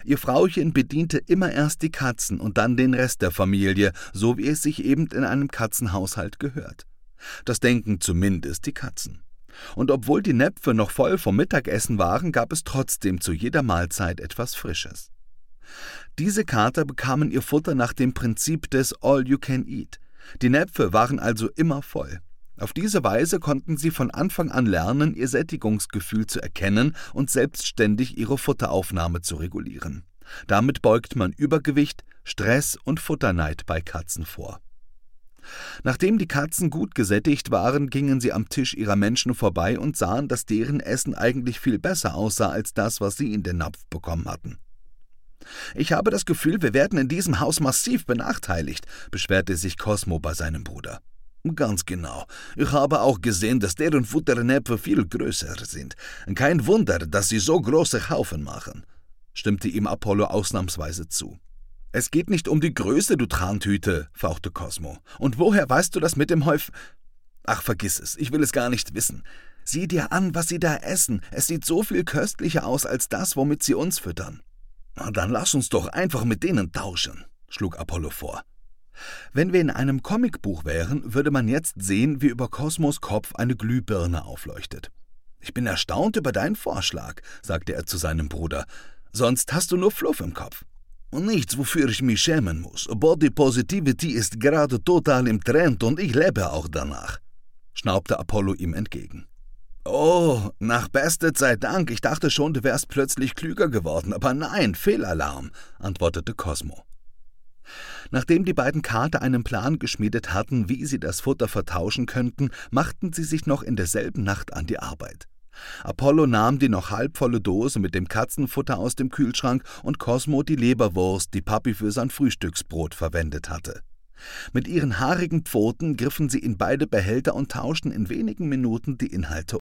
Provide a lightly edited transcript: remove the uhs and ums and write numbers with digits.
Ihr Frauchen bediente immer erst die Katzen und dann den Rest der Familie, so wie es sich eben in einem Katzenhaushalt gehört. Das denken zumindest die Katzen. Und obwohl die Näpfe noch voll vom Mittagessen waren, gab es trotzdem zu jeder Mahlzeit etwas Frisches. Diese Kater bekamen ihr Futter nach dem Prinzip des All-You-Can-Eat. Die Näpfe waren also immer voll. Auf diese Weise konnten sie von Anfang an lernen, ihr Sättigungsgefühl zu erkennen und selbstständig ihre Futteraufnahme zu regulieren. Damit beugt man Übergewicht, Stress und Futterneid bei Katzen vor. Nachdem die Katzen gut gesättigt waren, gingen sie am Tisch ihrer Menschen vorbei und sahen, dass deren Essen eigentlich viel besser aussah als das, was sie in den Napf bekommen hatten. »Ich habe das Gefühl, wir werden in diesem Haus massiv benachteiligt«, beschwerte sich Cosmo bei seinem Bruder. »Ganz genau. Ich habe auch gesehen, dass deren Futternäpfe viel größer sind. Kein Wunder, dass sie so große Haufen machen«, stimmte ihm Apollo ausnahmsweise zu. »Es geht nicht um die Größe, du Trantüte«, fauchte Cosmo. »Und woher weißt du das mit dem Häuf... Ach, vergiss es, ich will es gar nicht wissen. Sieh dir an, was sie da essen. Es sieht so viel köstlicher aus als das, womit sie uns füttern.« »Na, dann lass uns doch einfach mit denen tauschen«, schlug Apollo vor. Wenn wir in einem Comicbuch wären, würde man jetzt sehen, wie über Cosmos Kopf eine Glühbirne aufleuchtet. »Ich bin erstaunt über deinen Vorschlag«, sagte er zu seinem Bruder. »Sonst hast du nur Fluff im Kopf.« »Nichts, wofür ich mich schämen muss. Body Positivity ist gerade total im Trend und ich lebe auch danach«, schnaubte Apollo ihm entgegen. »Oh, nach bester Zeit Dank. Ich dachte schon, du wärst plötzlich klüger geworden, aber nein, Fehlalarm«, antwortete Cosmo. Nachdem die beiden Kater einen Plan geschmiedet hatten, wie sie das Futter vertauschen könnten, machten sie sich noch in derselben Nacht an die Arbeit. Apollo nahm die noch halbvolle Dose mit dem Katzenfutter aus dem Kühlschrank und Cosmo die Leberwurst, die Papi für sein Frühstücksbrot verwendet hatte. Mit ihren haarigen Pfoten griffen sie in beide Behälter und tauschten in wenigen Minuten die Inhalte